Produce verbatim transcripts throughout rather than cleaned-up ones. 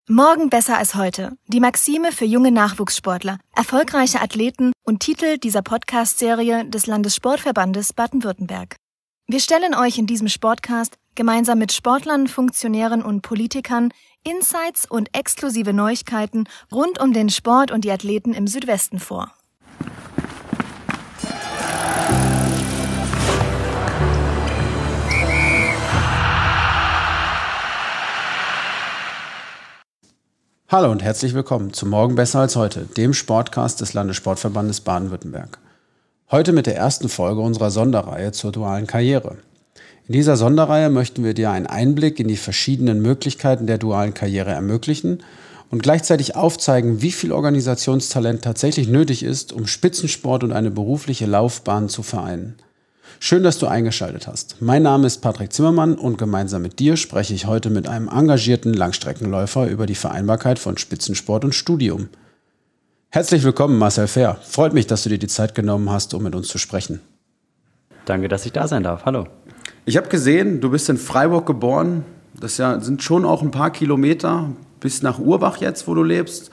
Morgen besser als heute. Die Maxime für junge Nachwuchssportler, erfolgreiche Athleten und Titel dieser Podcast-Serie des Landessportverbandes Baden-Württemberg. Wir stellen euch in diesem Sportcast gemeinsam mit Sportlern, Funktionären und Politikern Insights und exklusive Neuigkeiten rund um den Sport und die Athleten im Südwesten vor. Hallo und herzlich willkommen zu Morgen besser als heute, dem Sportcast des Landessportverbandes Baden-Württemberg. Heute mit der ersten Folge unserer Sonderreihe zur dualen Karriere. In dieser Sonderreihe möchten wir dir einen Einblick in die verschiedenen Möglichkeiten der dualen Karriere ermöglichen und gleichzeitig aufzeigen, wie viel Organisationstalent tatsächlich nötig ist, um Spitzensport und eine berufliche Laufbahn zu vereinen. Schön, dass du eingeschaltet hast. Mein Name ist Patrick Zimmermann und gemeinsam mit dir spreche ich heute mit einem engagierten Langstreckenläufer über die Vereinbarkeit von Spitzensport und Studium. Herzlich willkommen, Marcel Fehr. Freut mich, dass du dir die Zeit genommen hast, um mit uns zu sprechen. Danke, dass ich da sein darf. Hallo. Ich habe gesehen, du bist in Freiburg geboren. Das ja, sind schon auch ein paar Kilometer bis nach Urbach jetzt, wo du lebst.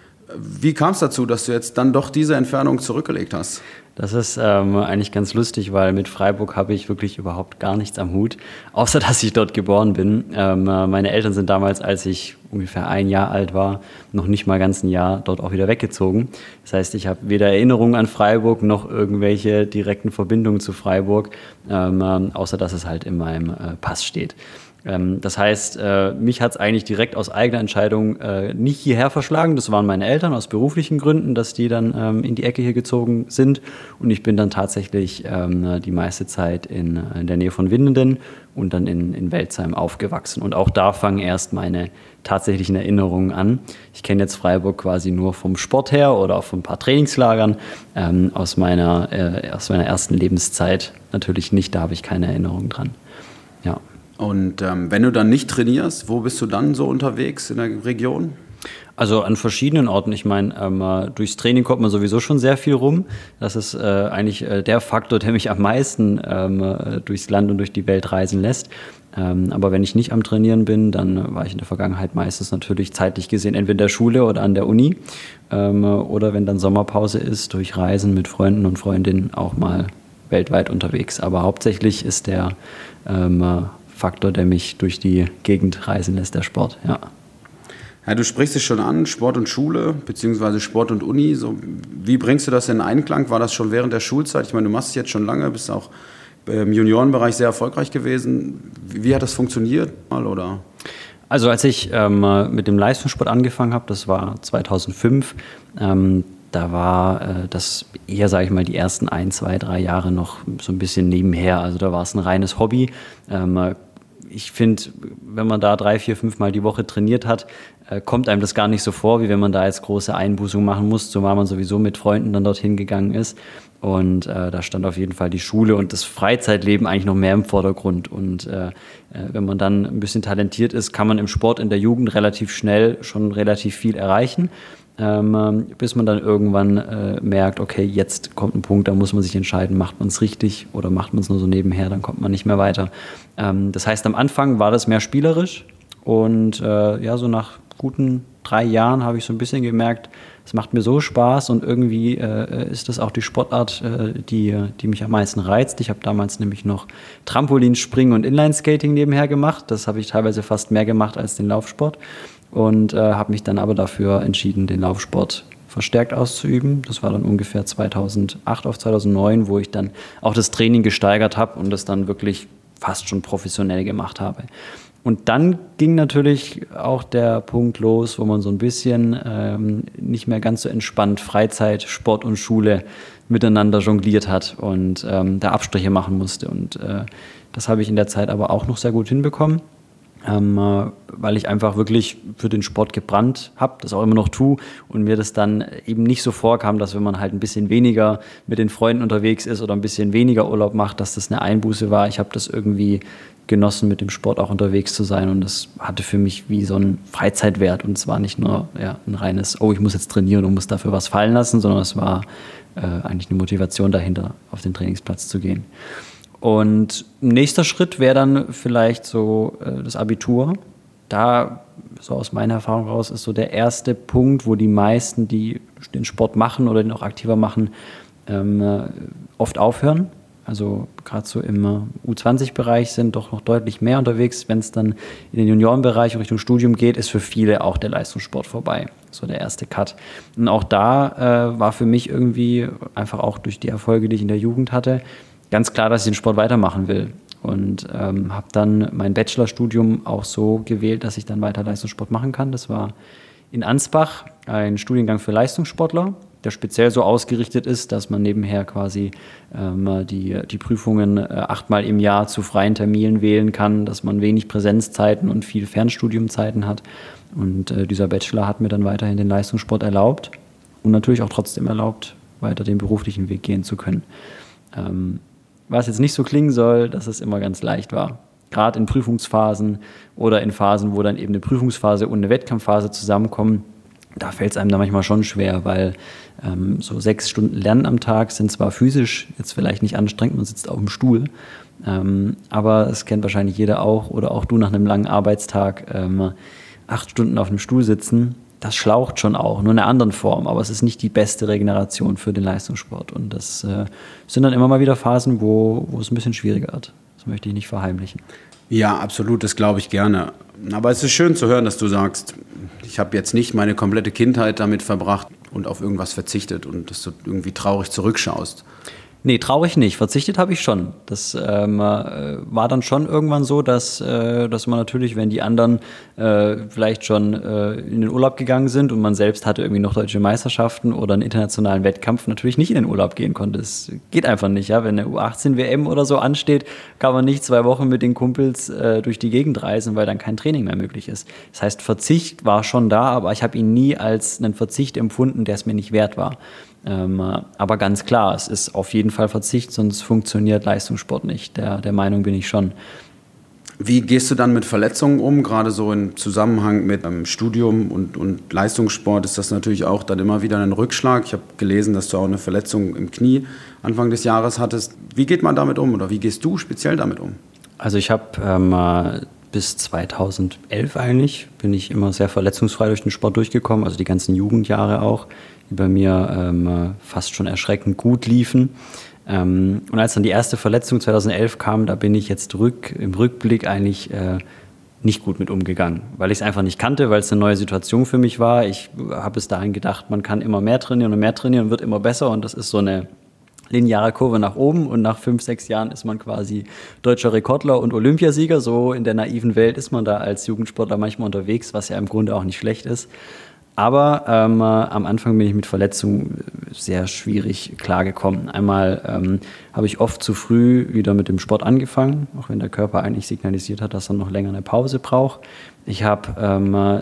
Wie kam es dazu, dass du jetzt dann doch diese Entfernung zurückgelegt hast? Das ist ähm, eigentlich ganz lustig, weil mit Freiburg habe ich wirklich überhaupt gar nichts am Hut, außer dass ich dort geboren bin. Ähm, meine Eltern sind damals, als ich ungefähr ein Jahr alt war, noch nicht mal ganz ein Jahr dort auch wieder weggezogen. Das heißt, ich habe weder Erinnerungen an Freiburg noch irgendwelche direkten Verbindungen zu Freiburg, ähm, außer dass es halt in meinem äh, Pass steht. Das heißt, mich hat es eigentlich direkt aus eigener Entscheidung nicht hierher verschlagen. Das waren meine Eltern aus beruflichen Gründen, dass die dann in die Ecke hier gezogen sind. Und ich bin dann tatsächlich die meiste Zeit in, in der Nähe von Winnenden und dann in, in Welzheim aufgewachsen. Und auch da fangen erst meine tatsächlichen Erinnerungen an. Ich kenne jetzt Freiburg quasi nur vom Sport her oder auch von ein paar Trainingslagern. Ähm, aus meiner, äh, aus meiner ersten Lebenszeit natürlich nicht, da habe ich keine Erinnerung dran. Ja. Und ähm, wenn du dann nicht trainierst, wo bist du dann so unterwegs in der Region? Also an verschiedenen Orten. Ich meine, ähm, durchs Training kommt man sowieso schon sehr viel rum. Das ist äh, eigentlich äh, der Faktor, der mich am meisten ähm, durchs Land und durch die Welt reisen lässt. Ähm, aber wenn ich nicht am Trainieren bin, dann war ich in der Vergangenheit meistens natürlich zeitlich gesehen entweder in der Schule oder an der Uni. Ähm, oder wenn dann Sommerpause ist, durch Reisen mit Freunden und Freundinnen auch mal weltweit unterwegs. Aber hauptsächlich ist der ähm, Faktor, der mich durch die Gegend reisen lässt, der Sport, ja. Ja, du sprichst es schon an, Sport und Schule, beziehungsweise Sport und Uni. So, wie bringst du das in Einklang? War das schon während der Schulzeit? Ich meine, du machst es jetzt schon lange, bist auch im Juniorenbereich sehr erfolgreich gewesen. Wie, wie hat das funktioniert? Mal, oder? Also als ich ähm, mit dem Leistungssport angefangen habe, das war zweitausendfünf, ähm, da war äh, das eher, sage ich mal, die ersten ein, zwei, drei Jahre noch so ein bisschen nebenher. Also da war es ein reines Hobby. Ähm, ich finde, wenn man da drei, vier, fünf Mal die Woche trainiert hat, äh, kommt einem das gar nicht so vor, wie wenn man da jetzt große Einbußungen machen muss, zumal man sowieso mit Freunden dann dorthin gegangen ist. Und äh, da stand auf jeden Fall die Schule und das Freizeitleben eigentlich noch mehr im Vordergrund. Und äh, wenn man dann ein bisschen talentiert ist, kann man im Sport in der Jugend relativ schnell schon relativ viel erreichen. Ähm, bis man dann irgendwann äh, merkt, okay, jetzt kommt ein Punkt, da muss man sich entscheiden, macht man es richtig oder macht man es nur so nebenher, dann kommt man nicht mehr weiter. Ähm, das heißt, am Anfang war das mehr spielerisch und äh, ja, so nach guten drei Jahren habe ich so ein bisschen gemerkt, es macht mir so Spaß und irgendwie äh, ist das auch die Sportart, äh, die, die mich am meisten reizt. Ich habe damals nämlich noch Trampolinspringen und Inlineskating nebenher gemacht. Das habe ich teilweise fast mehr gemacht als den Laufsport. Und äh, habe mich dann aber dafür entschieden, den Laufsport verstärkt auszuüben. Das war dann ungefähr zweitausendacht auf zweitausendneun, wo ich dann auch das Training gesteigert habe und das dann wirklich fast schon professionell gemacht habe. Und dann ging natürlich auch der Punkt los, wo man so ein bisschen ähm, nicht mehr ganz so entspannt Freizeit, Sport und Schule miteinander jongliert hat und ähm, da Abstriche machen musste. Und äh, das habe ich in der Zeit aber auch noch sehr gut hinbekommen. Ähm, weil ich einfach wirklich für den Sport gebrannt habe, das auch immer noch tue und mir das dann eben nicht so vorkam, dass wenn man halt ein bisschen weniger mit den Freunden unterwegs ist oder ein bisschen weniger Urlaub macht, dass das eine Einbuße war. Ich habe das irgendwie genossen, mit dem Sport auch unterwegs zu sein und das hatte für mich wie so einen Freizeitwert und es war nicht nur ja, ein reines, oh, ich muss jetzt trainieren und muss dafür was fallen lassen, sondern es war äh, eigentlich eine Motivation dahinter, auf den Trainingsplatz zu gehen. Und nächster Schritt wäre dann vielleicht so äh, das Abitur. da, so aus meiner Erfahrung raus, ist so der erste Punkt, wo die meisten, die den Sport machen oder den auch aktiver machen, ähm, oft aufhören. Also gerade so im U zwanzig Bereich sind doch noch deutlich mehr unterwegs. Wenn es dann in den Juniorenbereich Richtung Studium geht, ist für viele auch der Leistungssport vorbei. So der erste Cut. Und auch da äh, war für mich irgendwie, einfach auch durch die Erfolge, die ich in der Jugend hatte, ganz klar, dass ich den Sport weitermachen will. Und ähm, habe dann mein Bachelorstudium auch so gewählt, dass ich dann weiter Leistungssport machen kann. Das war in Ansbach ein Studiengang für Leistungssportler, der speziell so ausgerichtet ist, dass man nebenher quasi ähm, die, die Prüfungen äh, achtmal im Jahr zu freien Terminen wählen kann, dass man wenig Präsenzzeiten und viel Fernstudiumzeiten hat. Und äh, dieser Bachelor hat mir dann weiterhin den Leistungssport erlaubt und natürlich auch trotzdem erlaubt, weiter den beruflichen Weg gehen zu können. Ähm, was jetzt nicht so klingen soll, dass es immer ganz leicht war. Gerade in Prüfungsphasen oder in Phasen, wo dann eben eine Prüfungsphase und eine Wettkampfphase zusammenkommen, da fällt es einem dann manchmal schon schwer, weil ähm, so sechs Stunden Lernen am Tag sind zwar physisch jetzt vielleicht nicht anstrengend, man sitzt auf dem Stuhl, ähm, aber es kennt wahrscheinlich jeder auch oder auch du nach einem langen Arbeitstag, ähm, acht Stunden auf einem Stuhl sitzen, das schlaucht schon auch, nur in einer anderen Form, aber es ist nicht die beste Regeneration für den Leistungssport und das äh, sind dann immer mal wieder Phasen, wo, wo es ein bisschen schwieriger wird. Das möchte ich nicht verheimlichen. Ja, absolut, das glaube ich gerne. Aber es ist schön zu hören, dass du sagst, ich habe jetzt nicht meine komplette Kindheit damit verbracht und auf irgendwas verzichtet und dass du irgendwie traurig zurückschaust. Nee, traurig nicht. Verzichtet habe ich schon. Das ähm, äh, war dann schon irgendwann so, dass, äh, dass man natürlich, wenn die anderen äh, vielleicht schon äh, in den Urlaub gegangen sind und man selbst hatte irgendwie noch deutsche Meisterschaften oder einen internationalen Wettkampf, natürlich nicht in den Urlaub gehen konnte. Es geht einfach nicht. Ja? Wenn eine U achtzehn W M oder so ansteht, kann man nicht zwei Wochen mit den Kumpels äh, durch die Gegend reisen, weil dann kein Training mehr möglich ist. Das heißt, Verzicht war schon da, aber ich habe ihn nie als einen Verzicht empfunden, der es mir nicht wert war. Ähm, aber ganz klar, es ist auf jeden Fall Verzicht, sonst funktioniert Leistungssport nicht. Der, der Meinung bin ich schon. Wie gehst du dann mit Verletzungen um? Gerade so im Zusammenhang mit einem Studium und, und Leistungssport ist das natürlich auch dann immer wieder ein Rückschlag. Ich habe gelesen, dass du auch eine Verletzung im Knie Anfang des Jahres hattest. Wie geht man damit um oder wie gehst du speziell damit um? Also ich habe ähm, bis zweitausendelf eigentlich, bin ich immer sehr verletzungsfrei durch den Sport durchgekommen, also die ganzen Jugendjahre auch, die bei mir ähm, fast schon erschreckend gut liefen. Ähm, und als dann die erste Verletzung zweitausendelf kam, da bin ich jetzt rück, im Rückblick eigentlich äh, nicht gut mit umgegangen, weil ich es einfach nicht kannte, weil es eine neue Situation für mich war. Ich habe bis dahin gedacht, man kann immer mehr trainieren und mehr trainieren und wird immer besser und das ist so eine lineare Kurve nach oben und nach fünf, sechs Jahren ist man quasi deutscher Rekordler und Olympiasieger. So in der naiven Welt ist man da als Jugendsportler manchmal unterwegs, was ja im Grunde auch nicht schlecht ist. Aber ähm, am Anfang bin ich mit Verletzungen sehr schwierig klargekommen. Einmal ähm, habe ich oft zu früh wieder mit dem Sport angefangen, auch wenn der Körper eigentlich signalisiert hat, dass er noch länger eine Pause braucht. Ich habe ähm,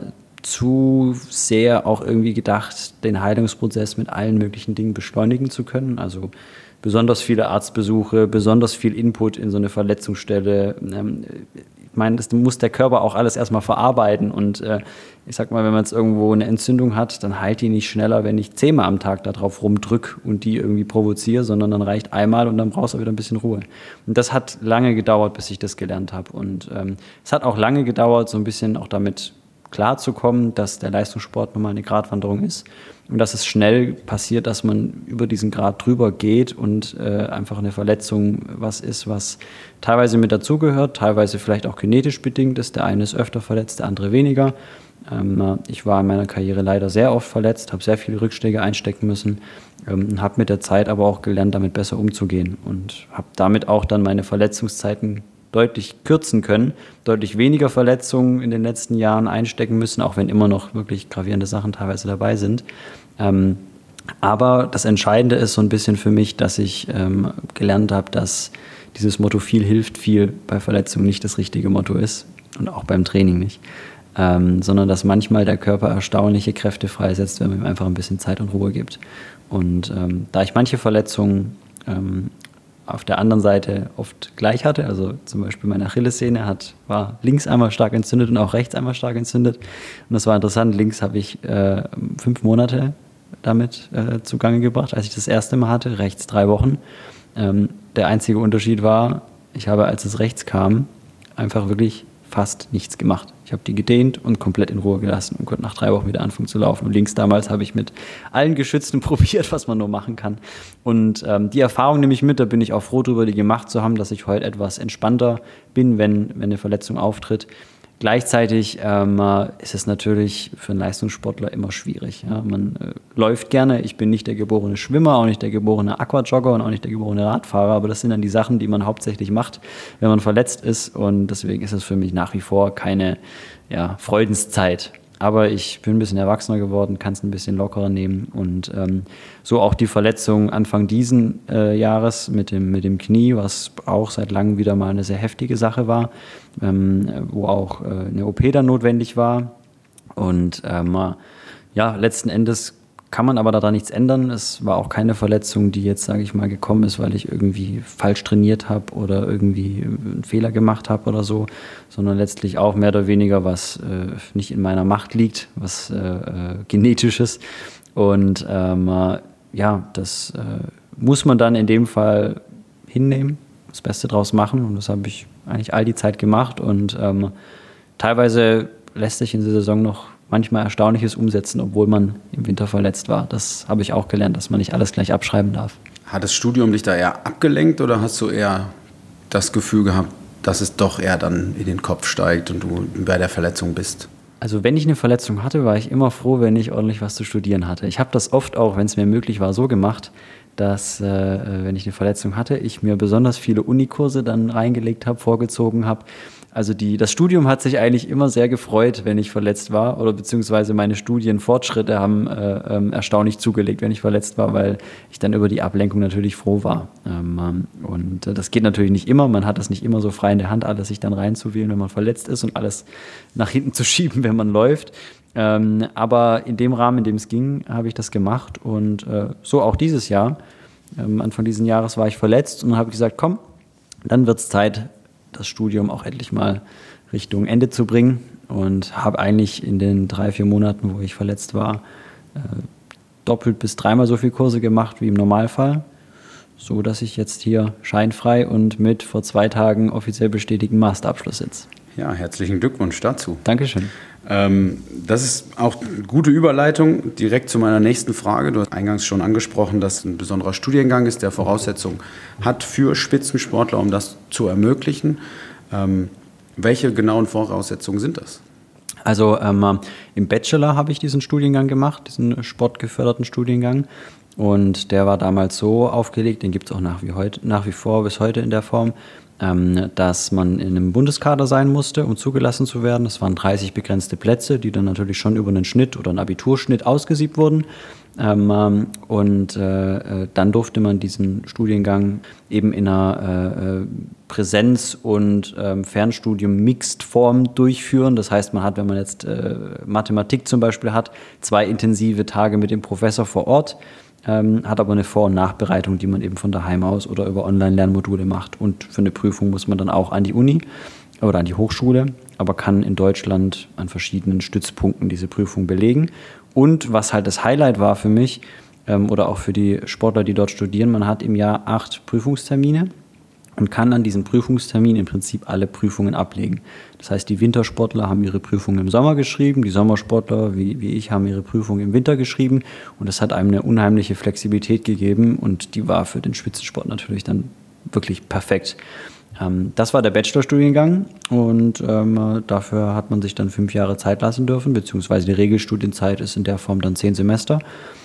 zu sehr auch irgendwie gedacht, den Heilungsprozess mit allen möglichen Dingen beschleunigen zu können. Also besonders viele Arztbesuche, besonders viel Input in so eine Verletzungsstelle. Ähm, Ich meine, das muss der Körper auch alles erstmal verarbeiten und äh, ich sag mal, wenn man jetzt irgendwo eine Entzündung hat, dann heilt die nicht schneller, wenn ich zehnmal am Tag da drauf rumdrück und die irgendwie provoziere, sondern dann reicht einmal und dann brauchst du wieder ein bisschen Ruhe. Und das hat lange gedauert, bis ich das gelernt habe und ähm, es hat auch lange gedauert, so ein bisschen auch damit klarzukommen, dass der Leistungssport nun mal eine Gratwanderung ist und dass es schnell passiert, dass man über diesen Grad drüber geht und äh, einfach eine Verletzung was ist, was teilweise mit dazugehört, teilweise vielleicht auch genetisch bedingt ist. Der eine ist öfter verletzt, der andere weniger. Ähm, ich war in meiner Karriere leider sehr oft verletzt, habe sehr viele Rückschläge einstecken müssen, ähm, habe mit der Zeit aber auch gelernt, damit besser umzugehen und habe damit auch dann meine Verletzungszeiten deutlich kürzen können, deutlich weniger Verletzungen in den letzten Jahren einstecken müssen, auch wenn immer noch wirklich gravierende Sachen teilweise dabei sind. Ähm, aber das Entscheidende ist so ein bisschen für mich, dass ich ähm, gelernt habe, dass dieses Motto viel hilft viel bei Verletzungen nicht das richtige Motto ist und auch beim Training nicht, ähm, sondern dass manchmal der Körper erstaunliche Kräfte freisetzt, wenn man ihm einfach ein bisschen Zeit und Ruhe gibt. Und ähm, da ich manche Verletzungen ähm, auf der anderen Seite oft gleich hatte, also zum Beispiel meine Achillessehne hat, war links einmal stark entzündet und auch rechts einmal stark entzündet. Und das war interessant, links habe ich äh, fünf Monate damit äh, zugange gebracht, als ich das erste Mal hatte, rechts drei Wochen. Ähm, der einzige Unterschied war, ich habe, als es rechts kam, einfach wirklich fast nichts gemacht. Ich habe die gedehnt und komplett in Ruhe gelassen und konnte nach drei Wochen wieder anfangen zu laufen. Und links damals habe ich mit allen Geschützen probiert, was man nur machen kann. Und ähm, die Erfahrung nehme ich mit, da bin ich auch froh drüber, die gemacht zu haben, dass ich heute etwas entspannter bin, wenn, wenn eine Verletzung auftritt. Gleichzeitig ähm, ist es natürlich für einen Leistungssportler immer schwierig. Ja? Man äh, läuft gerne. Ich bin nicht der geborene Schwimmer, auch nicht der geborene Aquajogger und auch nicht der geborene Radfahrer. Aber das sind dann die Sachen, die man hauptsächlich macht, wenn man verletzt ist. Und deswegen ist es für mich nach wie vor keine ja, Freudenszeit. Aber ich bin ein bisschen erwachsener geworden, kann es ein bisschen lockerer nehmen. Und ähm, so auch die Verletzung Anfang diesen äh, Jahres mit dem, mit dem Knie, was auch seit langem wieder mal eine sehr heftige Sache war, ähm, wo auch äh, eine O P dann notwendig war. Und ähm, ja, letzten Endes kann man aber daran nichts ändern. Es war auch keine Verletzung, die jetzt, sage ich mal, gekommen ist, weil ich irgendwie falsch trainiert habe oder irgendwie einen Fehler gemacht habe oder so, sondern letztlich auch mehr oder weniger was äh, nicht in meiner Macht liegt, was äh, äh, Genetisches. Und ähm, äh, ja, das äh, muss man dann in dem Fall hinnehmen, das Beste draus machen. Und das habe ich eigentlich all die Zeit gemacht. Und ähm, teilweise lässt sich in der Saison noch manchmal Erstaunliches umsetzen, obwohl man im Winter verletzt war. Das habe ich auch gelernt, dass man nicht alles gleich abschreiben darf. Hat das Studium dich da eher abgelenkt oder hast du eher das Gefühl gehabt, dass es doch eher dann in den Kopf steigt und du bei der Verletzung bist? Also wenn ich eine Verletzung hatte, war ich immer froh, wenn ich ordentlich was zu studieren hatte. Ich habe das oft auch, wenn es mir möglich war, so gemacht, dass, äh, wenn ich eine Verletzung hatte, ich mir besonders viele Unikurse dann reingelegt habe, vorgezogen habe. Also die, das Studium hat sich eigentlich immer sehr gefreut, wenn ich verletzt war, oder beziehungsweise meine Studienfortschritte haben äh, ähm, erstaunlich zugelegt, wenn ich verletzt war, weil ich dann über die Ablenkung natürlich froh war. Ähm, und äh, das geht natürlich nicht immer, man hat das nicht immer so frei in der Hand, alles sich dann reinzuwählen, wenn man verletzt ist und alles nach hinten zu schieben, wenn man läuft. Ähm, aber in dem Rahmen, in dem es ging, habe ich das gemacht und äh, so auch dieses Jahr. Ähm, Anfang dieses Jahres war ich verletzt und habe gesagt, komm, dann wird es Zeit, das Studium auch endlich mal Richtung Ende zu bringen und habe eigentlich in den drei, vier Monaten, wo ich verletzt war, äh, doppelt bis dreimal so viele Kurse gemacht wie im Normalfall, so dass ich jetzt hier scheinfrei und mit vor zwei Tagen offiziell bestätigten Masterabschluss sitze. Ja, herzlichen Glückwunsch dazu. Dankeschön. Ähm, das ist auch eine gute Überleitung direkt zu meiner nächsten Frage. Du hast eingangs schon angesprochen, dass ein besonderer Studiengang ist, der Voraussetzungen hat für Spitzensportler, um das zu ermöglichen. Ähm, welche genauen Voraussetzungen sind das? Also ähm, im Bachelor habe ich diesen Studiengang gemacht, diesen sportgeförderten Studiengang. Und der war damals so aufgelegt, den gibt es auch nach wie, heute, nach wie vor bis heute in der Form, ähm, dass man in einem Bundeskader sein musste, um zugelassen zu werden. Das waren dreißig begrenzte Plätze, die dann natürlich schon über einen Schnitt oder einen Abiturschnitt ausgesiebt wurden. Ähm, und äh, dann durfte man diesen Studiengang eben in einer äh, Präsenz- und äh, Fernstudium-Mixed-Form durchführen. Das heißt, man hat, wenn man jetzt äh, Mathematik zum Beispiel hat, zwei intensive Tage mit dem Professor vor Ort, ähm, hat aber eine Vor- und Nachbereitung, die man eben von daheim aus oder über Online-Lernmodule macht. Und für eine Prüfung muss man dann auch an die Uni oder an die Hochschule, aber kann in Deutschland an verschiedenen Stützpunkten diese Prüfung belegen. Und was halt das Highlight war für mich ähm, oder auch für die Sportler, die dort studieren, man hat im Jahr acht Prüfungstermine und kann an diesen Prüfungstermin im Prinzip alle Prüfungen ablegen. Das heißt, die Wintersportler haben ihre Prüfungen im Sommer geschrieben, die Sommersportler wie, wie ich haben ihre Prüfungen im Winter geschrieben und das hat einem eine unheimliche Flexibilität gegeben und die war für den Spitzensport natürlich dann wirklich perfekt. Ähm, das war der Bachelorstudiengang und ähm, dafür hat man sich dann fünf Jahre Zeit lassen dürfen, beziehungsweise die Regelstudienzeit ist in der Form dann zehn Semester.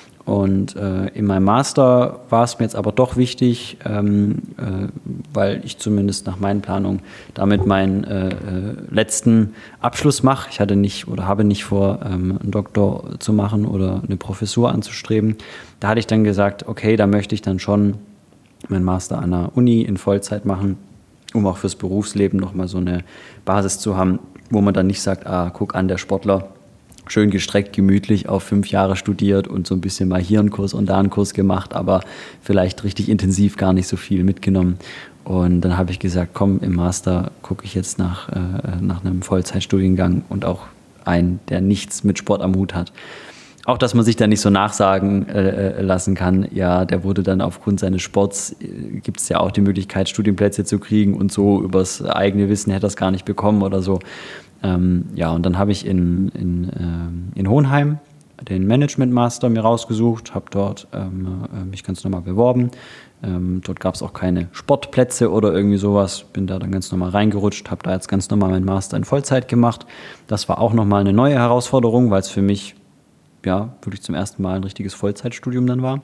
Und äh, in meinem Master war es mir jetzt aber doch wichtig, ähm, äh, weil ich zumindest nach meinen Planungen damit meinen äh, äh, letzten Abschluss mache. Ich hatte nicht oder habe nicht vor, ähm, einen Doktor zu machen oder eine Professur anzustreben. Da hatte ich dann gesagt, okay, da möchte ich dann schon meinen Master an der Uni in Vollzeit machen, um auch fürs Berufsleben nochmal so eine Basis zu haben, wo man dann nicht sagt, ah, guck an, der Sportler, schön gestreckt, gemütlich auf fünf Jahre studiert und so ein bisschen mal hier einen Kurs und da einen Kurs gemacht, aber vielleicht richtig intensiv gar nicht so viel mitgenommen. Und dann habe ich gesagt, komm, im Master gucke ich jetzt nach, äh, nach einem Vollzeitstudiengang und auch einen, der nichts mit Sport am Hut hat. auch, dass man sich da nicht so nachsagen äh, lassen kann, ja, der wurde dann aufgrund seines Sports, äh, gibt es ja auch die Möglichkeit, Studienplätze zu kriegen und so übers eigene Wissen hätte er es gar nicht bekommen oder so. Ähm, ja, und dann habe ich in, in, äh, in Hohenheim den Management Master mir rausgesucht, habe dort ähm, mich ganz normal beworben. Ähm, dort gab es auch keine Sportplätze oder irgendwie sowas. Bin da dann ganz normal reingerutscht, habe da jetzt ganz normal meinen Master in Vollzeit gemacht. Das war auch nochmal eine neue Herausforderung, weil es für mich ja wirklich zum ersten Mal ein richtiges Vollzeitstudium dann war.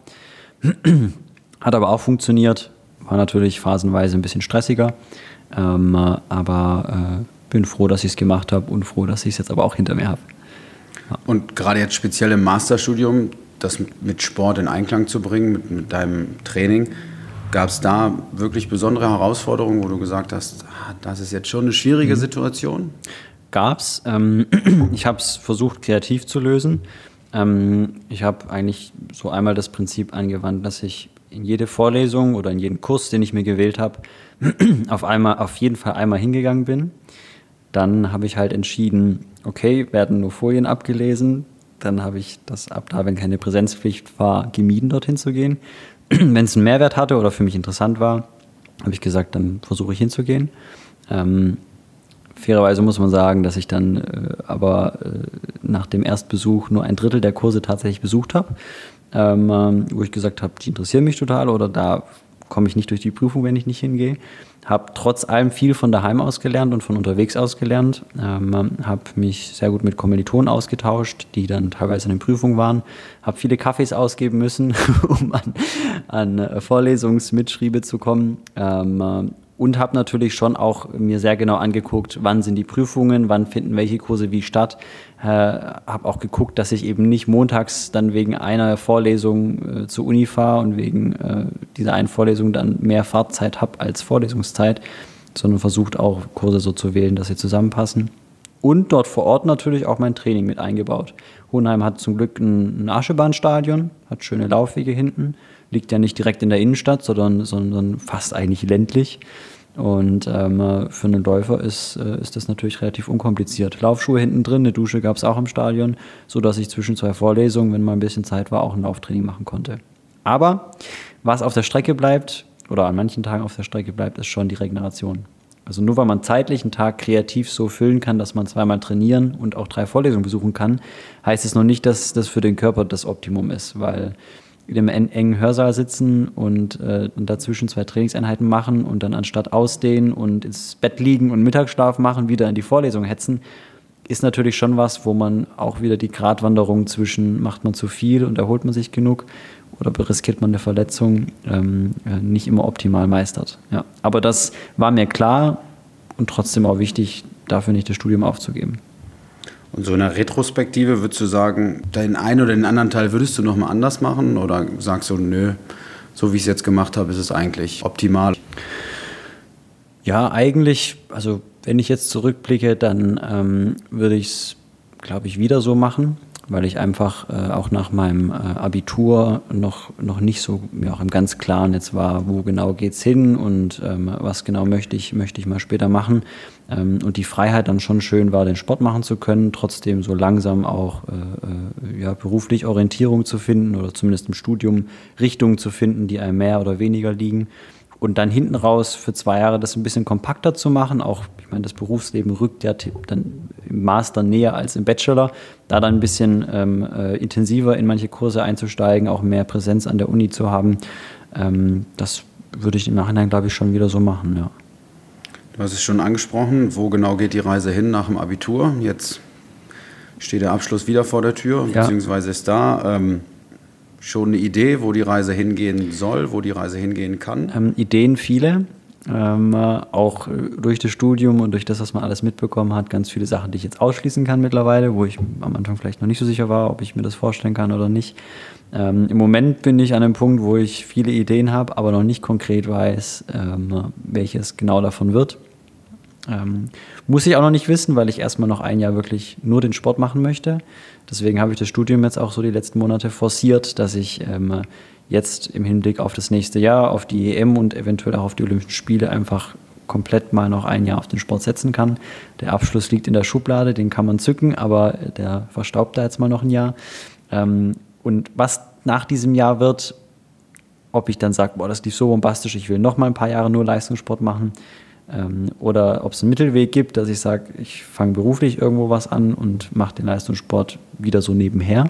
Hat aber auch funktioniert, war natürlich phasenweise ein bisschen stressiger, ähm, aber äh, bin froh, dass ich es gemacht habe und froh, dass ich es jetzt aber auch hinter mir habe. Ja. Und gerade jetzt speziell im Masterstudium, das mit Sport in Einklang zu bringen, mit, mit deinem Training, gab es da wirklich besondere Herausforderungen, wo du gesagt hast, ah, das ist jetzt schon eine schwierige mhm. Situation? Gab es. Ähm, ich habe es versucht, kreativ zu lösen. Ähm, ich habe eigentlich so einmal das Prinzip angewandt, dass ich in jede Vorlesung oder in jeden Kurs, den ich mir gewählt habe, auf einmal, auf jeden Fall einmal hingegangen bin. Dann habe ich halt entschieden, okay, werden nur Folien abgelesen. Dann habe ich das ab da, wenn keine Präsenzpflicht war, gemieden, dorthin zu gehen. Wenn es einen Mehrwert hatte oder für mich interessant war, habe ich gesagt, dann versuche ich hinzugehen. Ähm, fairerweise muss man sagen, dass ich dann äh, aber äh, nach dem Erstbesuch nur ein Drittel der Kurse tatsächlich besucht habe, ähm, äh, wo ich gesagt habe, die interessieren mich total oder da komme ich nicht durch die Prüfung, wenn ich nicht hingehe. Habe trotz allem viel von daheim aus gelernt und von unterwegs aus gelernt. Ähm, habe mich sehr gut mit Kommilitonen ausgetauscht, die dann teilweise in den Prüfungen waren. Habe viele Kaffees ausgeben müssen, um an, an Vorlesungsmitschriebe zu kommen. Ähm, und habe natürlich schon auch mir sehr genau angeguckt, wann sind die Prüfungen, wann finden welche Kurse wie statt. Äh, habe auch geguckt, dass ich eben nicht montags dann wegen einer Vorlesung äh, zur Uni fahre und wegen äh, dieser einen Vorlesung dann mehr Fahrtzeit habe als Vorlesungszeit, sondern versucht auch Kurse so zu wählen, dass sie zusammenpassen. Und dort vor Ort natürlich auch mein Training mit eingebaut. Hohenheim hat zum Glück ein, ein Aschebahnstadion, hat schöne Laufwege hinten, liegt ja nicht direkt in der Innenstadt, sondern, sondern fast eigentlich ländlich. Und ähm, für einen Läufer ist, äh, ist das natürlich relativ unkompliziert. Laufschuhe hinten drin, eine Dusche gab es auch im Stadion, sodass ich zwischen zwei Vorlesungen, wenn mal ein bisschen Zeit war, auch ein Lauftraining machen konnte. Aber was auf der Strecke bleibt, oder an manchen Tagen auf der Strecke bleibt, ist schon die Regeneration. Also nur weil man zeitlich einen Tag kreativ so füllen kann, dass man zweimal trainieren und auch drei Vorlesungen besuchen kann, heißt es noch nicht, dass das für den Körper das Optimum ist, weil in einem engen Hörsaal sitzen und, äh, und dazwischen zwei Trainingseinheiten machen und dann anstatt ausdehnen und ins Bett liegen und Mittagsschlaf machen, wieder in die Vorlesung hetzen, ist natürlich schon was, wo man auch wieder die Gratwanderung zwischen macht man zu viel und erholt man sich genug oder riskiert man eine Verletzung, ähm, nicht immer optimal meistert. Ja. Aber das war mir klar und trotzdem auch wichtig, dafür nicht das Studium aufzugeben. Und so in der Retrospektive würdest du sagen, den einen oder den anderen Teil würdest du nochmal anders machen? Oder sagst du, nö, so wie ich es jetzt gemacht habe, ist es eigentlich optimal? Ja, eigentlich, also wenn ich jetzt zurückblicke, dann ähm, würde ich es, glaube ich, wieder so machen, weil ich einfach äh, auch nach meinem äh, Abitur noch, noch nicht so mir auch im ganz Klaren jetzt war, wo genau geht's hin und ähm, was genau möchte ich, möchte ich mal später machen. Ähm, und die Freiheit dann schon schön war, den Sport machen zu können, trotzdem so langsam auch äh, ja, beruflich Orientierung zu finden oder zumindest im Studium Richtungen zu finden, die einem mehr oder weniger liegen. Und dann hinten raus für zwei Jahre das ein bisschen kompakter zu machen, auch, ich meine, das Berufsleben rückt ja dann im Master näher als im Bachelor, da dann ein bisschen ähm, äh, intensiver in manche Kurse einzusteigen, auch mehr Präsenz an der Uni zu haben, ähm, das würde ich im Nachhinein, glaube ich, schon wieder so machen, ja. Du hast es schon angesprochen, wo genau geht die Reise hin nach dem Abitur? Jetzt steht der Abschluss wieder vor der Tür, ja. Beziehungsweise ist da. Ähm Schon eine Idee, wo die Reise hingehen soll, wo die Reise hingehen kann? Ähm, Ideen viele, ähm, auch durch das Studium und durch das, was man alles mitbekommen hat, ganz viele Sachen, die ich jetzt ausschließen kann mittlerweile, wo ich am Anfang vielleicht noch nicht so sicher war, ob ich mir das vorstellen kann oder nicht. Ähm, im Moment bin ich an einem Punkt, wo ich viele Ideen habe, aber noch nicht konkret weiß, ähm, welches genau davon wird. Ähm, muss ich auch noch nicht wissen, weil ich erstmal noch ein Jahr wirklich nur den Sport machen möchte. Deswegen habe ich das Studium jetzt auch so die letzten Monate forciert, dass ich ähm, jetzt im Hinblick auf das nächste Jahr, auf die E M und eventuell auch auf die Olympischen Spiele einfach komplett mal noch ein Jahr auf den Sport setzen kann. Der Abschluss liegt in der Schublade, den kann man zücken, aber der verstaubt da jetzt mal noch ein Jahr. Ähm, und was nach diesem Jahr wird, ob ich dann sage, boah, das lief so bombastisch, ich will noch mal ein paar Jahre nur Leistungssport machen, ähm, oder ob es einen Mittelweg gibt, dass ich sage, ich fange beruflich irgendwo was an und mache den Leistungssport wieder so nebenher.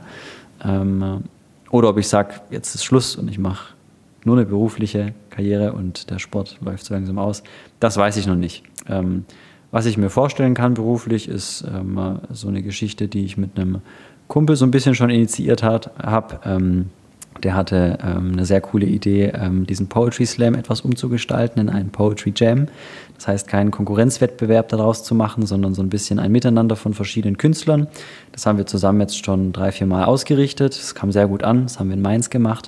Ähm, oder ob ich sage, jetzt ist Schluss und ich mache nur eine berufliche Karriere und der Sport läuft so langsam aus. Das weiß ich noch nicht. Ähm, was ich mir vorstellen kann beruflich, ist ähm, so eine Geschichte, die ich mit einem Kumpel so ein bisschen schon initiiert habe. Ähm, der hatte ähm, eine sehr coole Idee, ähm, diesen Poetry Slam etwas umzugestalten in einen Poetry Jam. Das heißt, keinen Konkurrenzwettbewerb daraus zu machen, sondern so ein bisschen ein Miteinander von verschiedenen Künstlern. Das haben wir zusammen jetzt schon drei, vier Mal ausgerichtet. Das kam sehr gut an. Das haben wir in Mainz gemacht.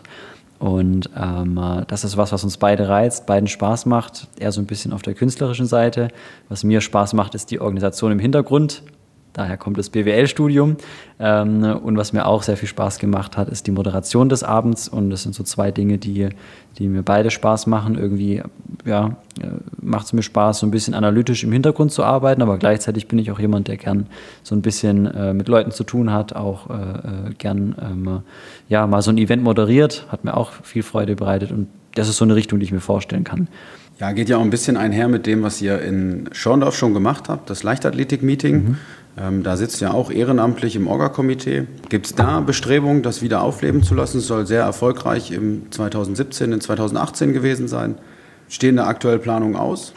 Und ähm, das ist was, was uns beide reizt, beiden Spaß macht. Eher so ein bisschen auf der künstlerischen Seite. Was mir Spaß macht, ist die Organisation im Hintergrund. Daher kommt das B W L-Studium. Ähm, und was mir auch sehr viel Spaß gemacht hat, ist die Moderation des Abends. Und das sind so zwei Dinge, die, die mir beide Spaß machen. Irgendwie ja, macht es mir Spaß, so ein bisschen analytisch im Hintergrund zu arbeiten. Aber gleichzeitig bin ich auch jemand, der gern so ein bisschen äh, mit Leuten zu tun hat. Auch äh, gern ähm, ja, mal so ein Event moderiert. Hat mir auch viel Freude bereitet. Und das ist so eine Richtung, die ich mir vorstellen kann. Ja, geht ja auch ein bisschen einher mit dem, was ihr in Schorndorf schon gemacht habt, das Leichtathletik-Meeting. Mhm. Ähm, da sitzt ja auch ehrenamtlich im Orga-Komitee. Gibt es da Bestrebungen, das wieder aufleben zu lassen? Es soll sehr erfolgreich im zweitausendsiebzehn, in zweitausendachtzehn gewesen sein. Stehen da aktuell Planungen aus?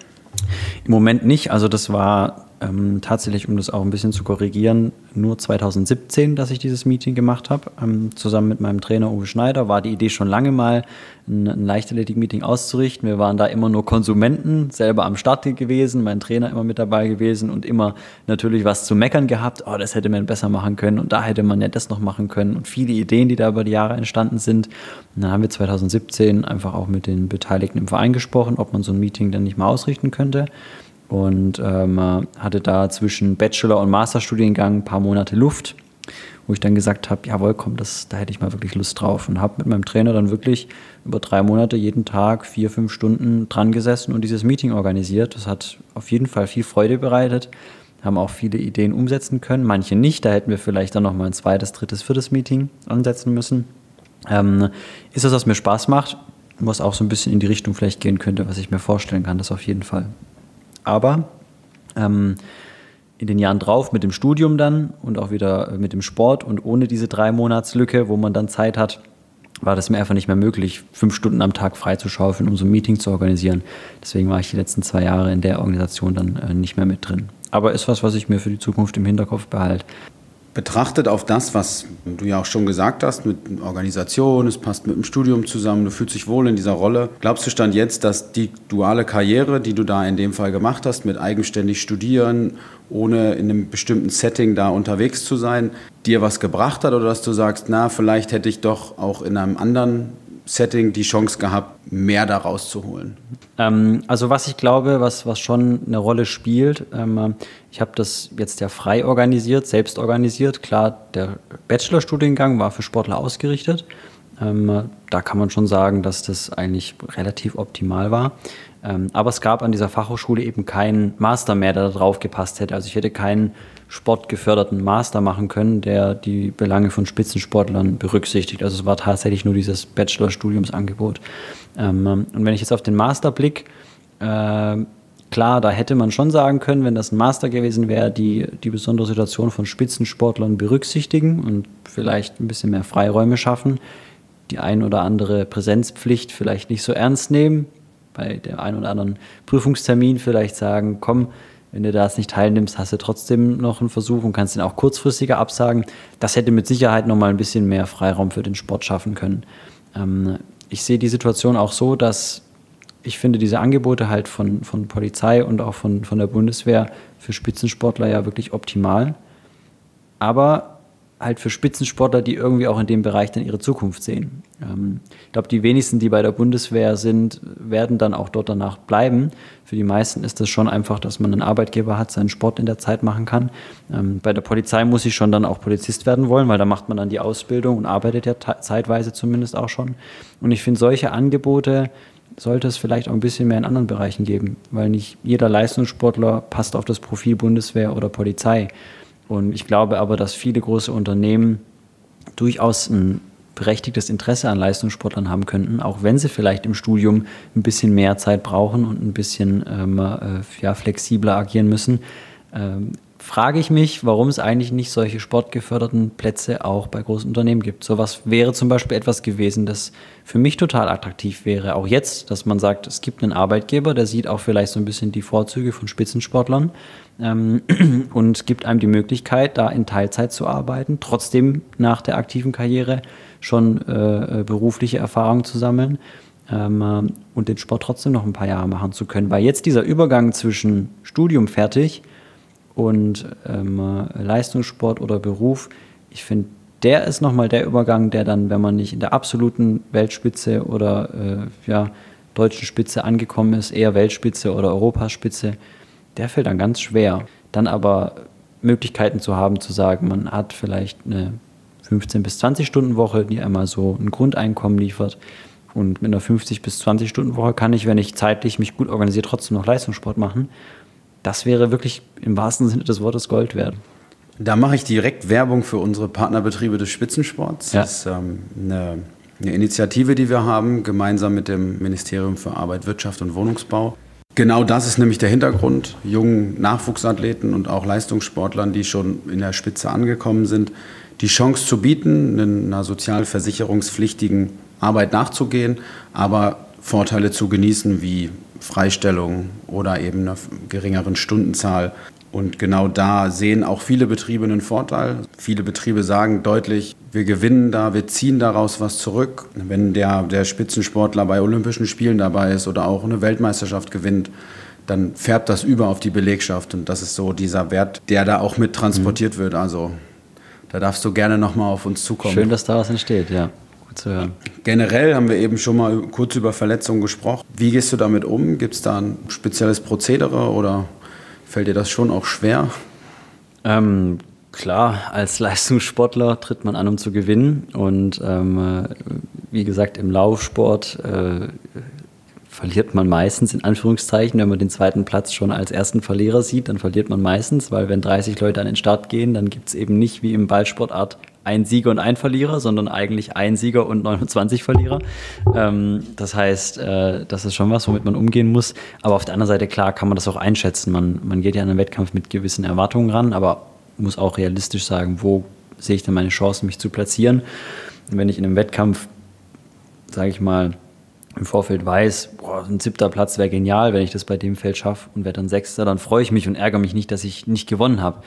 Im Moment nicht. Also das war ähm, tatsächlich, um das auch ein bisschen zu korrigieren, nur zweitausendsiebzehn, dass ich dieses Meeting gemacht habe. Ähm, zusammen mit meinem Trainer Uwe Schneider war die Idee schon lange mal, ein, ein Leichtathletik-Meeting auszurichten. Wir waren da immer nur Konsumenten, selber am Start gewesen, mein Trainer immer mit dabei gewesen und immer natürlich was zu meckern gehabt. Oh, das hätte man besser machen können und da hätte man ja das noch machen können und viele Ideen, die da über die Jahre entstanden sind. Und dann haben wir zweitausendsiebzehn einfach auch mit den Beteiligten im Verein gesprochen, ob man so ein Meeting dann nicht mal ausrichten könnte. Und ähm, hatte da zwischen Bachelor- und Masterstudiengang ein paar Monate Luft, wo ich dann gesagt habe, jawohl, komm, das, da hätte ich mal wirklich Lust drauf. Und habe mit meinem Trainer dann wirklich über drei Monate jeden Tag vier, fünf Stunden dran gesessen und dieses Meeting organisiert. Das hat auf jeden Fall viel Freude bereitet, haben auch viele Ideen umsetzen können, manche nicht. Da hätten wir vielleicht dann nochmal ein zweites, drittes, viertes Meeting ansetzen müssen. Ähm, ist das, was mir Spaß macht, was auch so ein bisschen in die Richtung vielleicht gehen könnte, was ich mir vorstellen kann, das auf jeden Fall. Aber ähm, in den Jahren drauf mit dem Studium dann und auch wieder mit dem Sport und ohne diese drei Monatslücke, wo man dann Zeit hat, war das mir einfach nicht mehr möglich, fünf Stunden am Tag freizuschaufeln, um so ein Meeting zu organisieren. Deswegen war ich die letzten zwei Jahre in der Organisation dann äh, nicht mehr mit drin. Aber ist was, was ich mir für die Zukunft im Hinterkopf behalte. Betrachtet auf das, was du ja auch schon gesagt hast, mit Organisation, es passt mit dem Studium zusammen, du fühlst dich wohl in dieser Rolle. Glaubst du Stand jetzt, dass die duale Karriere, die du da in dem Fall gemacht hast, mit eigenständig studieren, ohne in einem bestimmten Setting da unterwegs zu sein, dir was gebracht hat? Oder dass du sagst, na, vielleicht hätte ich doch auch in einem anderen Setting die Chance gehabt, mehr da rauszuholen? Ähm, also was ich glaube, was, was schon eine Rolle spielt, ähm, ich habe das jetzt ja frei organisiert, selbst organisiert. Klar, der Bachelorstudiengang war für Sportler ausgerichtet. Ähm, da kann man schon sagen, dass das eigentlich relativ optimal war. Ähm, aber es gab an dieser Fachhochschule eben keinen Master mehr, der da drauf gepasst hätte. Also ich hätte keinen sportgeförderten Master machen können, der die Belange von Spitzensportlern berücksichtigt. Also es war tatsächlich nur dieses Bachelorstudiumsangebot. Ähm, und wenn ich jetzt auf den Master blicke, äh, klar, da hätte man schon sagen können, wenn das ein Master gewesen wäre, die, die besondere Situation von Spitzensportlern berücksichtigen und vielleicht ein bisschen mehr Freiräume schaffen, die ein oder andere Präsenzpflicht vielleicht nicht so ernst nehmen, bei dem einen oder anderen Prüfungstermin vielleicht sagen, komm, wenn du das nicht teilnimmst, hast du trotzdem noch einen Versuch und kannst den auch kurzfristiger absagen. Das hätte mit Sicherheit noch mal ein bisschen mehr Freiraum für den Sport schaffen können. Ähm, ich sehe die Situation auch so, dass ich finde, diese Angebote halt von, von Polizei und auch von, von der Bundeswehr für Spitzensportler ja wirklich optimal. Aber halt für Spitzensportler, die irgendwie auch in dem Bereich dann ihre Zukunft sehen. Ähm, ich glaube, die wenigsten, die bei der Bundeswehr sind, werden dann auch dort danach bleiben. Für die meisten ist das schon einfach, dass man einen Arbeitgeber hat, seinen Sport in der Zeit machen kann. Ähm, bei der Polizei muss ich schon dann auch Polizist werden wollen, weil da macht man dann die Ausbildung und arbeitet ja ta- zeitweise zumindest auch schon. Und ich finde, solche Angebote sollte es vielleicht auch ein bisschen mehr in anderen Bereichen geben, weil nicht jeder Leistungssportler passt auf das Profil Bundeswehr oder Polizei. Und ich glaube aber, dass viele große Unternehmen durchaus ein berechtigtes Interesse an Leistungssportlern haben könnten, auch wenn sie vielleicht im Studium ein bisschen mehr Zeit brauchen und ein bisschen ähm, äh, ja, flexibler agieren müssen, ähm, frage ich mich, warum es eigentlich nicht solche sportgeförderten Plätze auch bei großen Unternehmen gibt. Sowas wäre zum Beispiel etwas gewesen, das für mich total attraktiv wäre, auch jetzt, dass man sagt, es gibt einen Arbeitgeber, der sieht auch vielleicht so ein bisschen die Vorzüge von Spitzensportlern ähm, und gibt einem die Möglichkeit, da in Teilzeit zu arbeiten, trotzdem nach der aktiven Karriere schon äh, berufliche Erfahrungen zu sammeln ähm, und den Sport trotzdem noch ein paar Jahre machen zu können. Weil jetzt dieser Übergang zwischen Studium fertig und ähm, Leistungssport oder Beruf, ich finde, der ist nochmal der Übergang, der dann, wenn man nicht in der absoluten Weltspitze oder äh, ja, deutschen Spitze angekommen ist, eher Weltspitze oder Europaspitze, der fällt dann ganz schwer. Dann aber Möglichkeiten zu haben, zu sagen, man hat vielleicht eine fünfzehn bis zwanzig Stunden Woche, die einmal so ein Grundeinkommen liefert. Und mit einer fünfzig bis zwanzig Stunden Woche kann ich, wenn ich zeitlich mich gut organisiere, trotzdem noch Leistungssport machen. Das wäre wirklich im wahrsten Sinne des Wortes Gold wert. Da mache ich direkt Werbung für unsere Partnerbetriebe des Spitzensports. Ja. Das ist ähm, eine, eine Initiative, die wir haben, gemeinsam mit dem Ministerium für Arbeit, Wirtschaft und Wohnungsbau. Genau das ist nämlich der Hintergrund, jungen Nachwuchsathleten und auch Leistungssportlern, die schon in der Spitze angekommen sind, die Chance zu bieten, einer sozialversicherungspflichtigen Arbeit nachzugehen, aber Vorteile zu genießen wie Freistellung oder eben einer geringeren Stundenzahl. Und genau da sehen auch viele Betriebe einen Vorteil. Viele Betriebe sagen deutlich, wir gewinnen da, wir ziehen daraus was zurück. Wenn der, der Spitzensportler bei Olympischen Spielen dabei ist oder auch eine Weltmeisterschaft gewinnt, dann färbt das über auf die Belegschaft. Und das ist so dieser Wert, der da auch mit transportiert mhm. wird. Also da darfst du gerne nochmal auf uns zukommen. Schön, dass da was entsteht, ja. Gut zu hören. Generell haben wir eben schon mal kurz über Verletzungen gesprochen. Wie gehst du damit um? Gibt es da ein spezielles Prozedere oder fällt dir das schon auch schwer? Ähm, klar, als Leistungssportler tritt man an, um zu gewinnen. Und ähm, wie gesagt, im Laufsport äh, verliert man meistens, in Anführungszeichen, wenn man den zweiten Platz schon als ersten Verlierer sieht, dann verliert man meistens, weil wenn dreißig Leute an den Start gehen, dann gibt es eben nicht wie im Ballsportart ein Sieger und ein Verlierer, sondern eigentlich ein Sieger und neunundzwanzig Verlierer. Ähm, das heißt, äh, das ist schon was, womit man umgehen muss. Aber auf der anderen Seite, klar, kann man das auch einschätzen. Man, man geht ja an einen Wettkampf mit gewissen Erwartungen ran, aber muss auch realistisch sagen, wo sehe ich denn meine Chancen, mich zu platzieren. Und wenn ich in einem Wettkampf, sage ich mal, im Vorfeld weiß, boah, ein siebter Platz wäre genial, wenn ich das bei dem Feld schaffe und werde dann Sechster, dann freue ich mich und ärgere mich nicht, dass ich nicht gewonnen habe.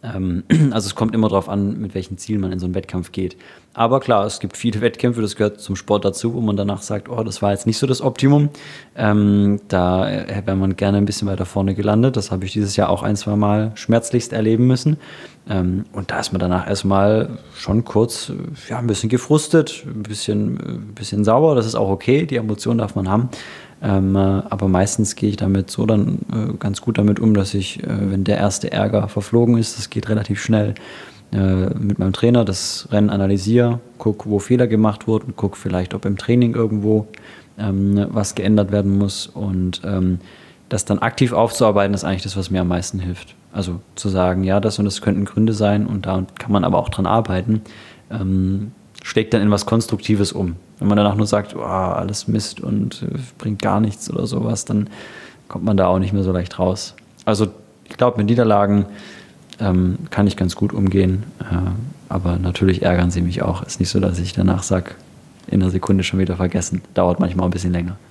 Also es kommt immer darauf an, mit welchen Zielen man in so einen Wettkampf geht. Aber klar, es gibt viele Wettkämpfe, das gehört zum Sport dazu, wo man danach sagt, oh, das war jetzt nicht so das Optimum. Ähm, da wäre man gerne ein bisschen weiter vorne gelandet. Das habe ich dieses Jahr auch ein, zwei Mal schmerzlichst erleben müssen. Ähm, und da ist man danach erstmal schon kurz ja, ein bisschen gefrustet, ein bisschen, ein bisschen sauer. Das ist auch okay, die Emotionen darf man haben. Ähm, aber meistens gehe ich damit so dann äh, ganz gut damit um, dass ich, äh, wenn der erste Ärger verflogen ist, das geht relativ schnell, äh, mit meinem Trainer das Rennen analysiere, gucke, wo Fehler gemacht wurden, gucke vielleicht, ob im Training irgendwo ähm, was geändert werden muss und ähm, das dann aktiv aufzuarbeiten, ist eigentlich das, was mir am meisten hilft. Also zu sagen, ja, das und das könnten Gründe sein und da kann man aber auch dran arbeiten, ähm, schlägt dann in was Konstruktives um. Wenn man danach nur sagt, oh, alles Mist und äh, bringt gar nichts oder sowas, dann kommt man da auch nicht mehr so leicht raus. Also ich glaube, mit Niederlagen ähm, kann ich ganz gut umgehen, äh, aber natürlich ärgern sie mich auch. Ist nicht so, dass ich danach sage, in einer Sekunde schon wieder vergessen. Dauert manchmal ein bisschen länger.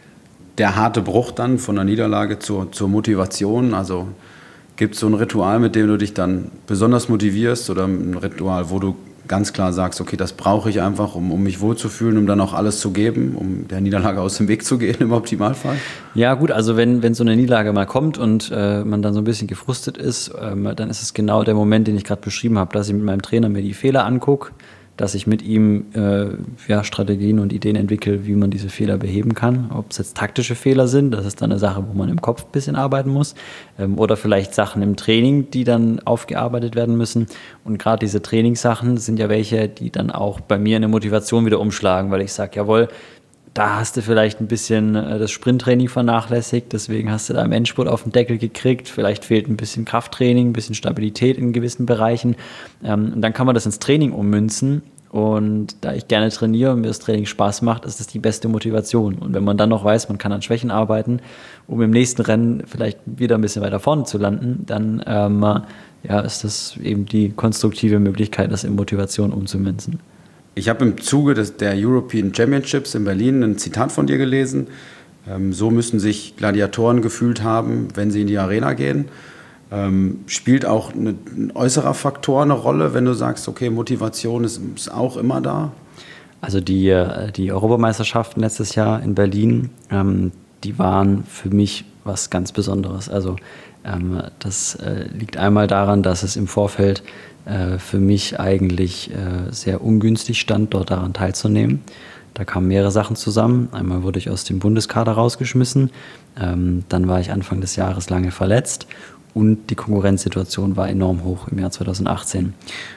Der harte Bruch dann von der Niederlage zur, zur Motivation, also gibt es so ein Ritual, mit dem du dich dann besonders motivierst oder ein Ritual, wo du ganz klar sagst, okay, das brauche ich einfach, um, um mich wohlzufühlen, um dann auch alles zu geben, um der Niederlage aus dem Weg zu gehen im Optimalfall? Ja gut, also wenn, wenn so eine Niederlage mal kommt und äh, man dann so ein bisschen gefrustet ist, ähm, dann ist es genau der Moment, den ich gerade beschrieben habe, dass ich mit meinem Trainer mir die Fehler angucke, dass ich mit ihm äh, ja, Strategien und Ideen entwickle, wie man diese Fehler beheben kann. Ob es jetzt taktische Fehler sind, das ist dann eine Sache, wo man im Kopf ein bisschen arbeiten muss. Ähm, oder vielleicht Sachen im Training, die dann aufgearbeitet werden müssen. Und gerade diese Trainingssachen sind ja welche, die dann auch bei mir eine Motivation wieder umschlagen, weil ich sage, jawohl, da hast du vielleicht ein bisschen das Sprinttraining vernachlässigt, deswegen hast du da im Endspurt auf den Deckel gekriegt, vielleicht fehlt ein bisschen Krafttraining, ein bisschen Stabilität in gewissen Bereichen. Und dann kann man das ins Training ummünzen Und da ich gerne trainiere und mir das Training Spaß macht, ist das die beste Motivation. Und wenn man dann noch weiß, man kann an Schwächen arbeiten, um im nächsten Rennen vielleicht wieder ein bisschen weiter vorne zu landen, dann ähm, ja, ist das eben die konstruktive Möglichkeit, das in Motivation umzumünzen. Ich habe im Zuge des, der European Championships in Berlin ein Zitat von dir gelesen. Ähm, so müssen sich Gladiatoren gefühlt haben, wenn sie in die Arena gehen. Ähm, spielt auch eine, ein äußerer Faktor eine Rolle, wenn du sagst, okay, Motivation ist, ist auch immer da? Also die, die Europameisterschaften letztes Jahr in Berlin, ähm, die waren für mich was ganz Besonderes. Also ähm, das äh, liegt einmal daran, dass es im Vorfeld äh, für mich eigentlich äh, sehr ungünstig stand, dort daran teilzunehmen. Da kamen mehrere Sachen zusammen. Einmal wurde ich aus dem Bundeskader rausgeschmissen, ähm, dann war ich Anfang des Jahres lange verletzt. Und die Konkurrenzsituation war enorm hoch im Jahr zweitausendachtzehn.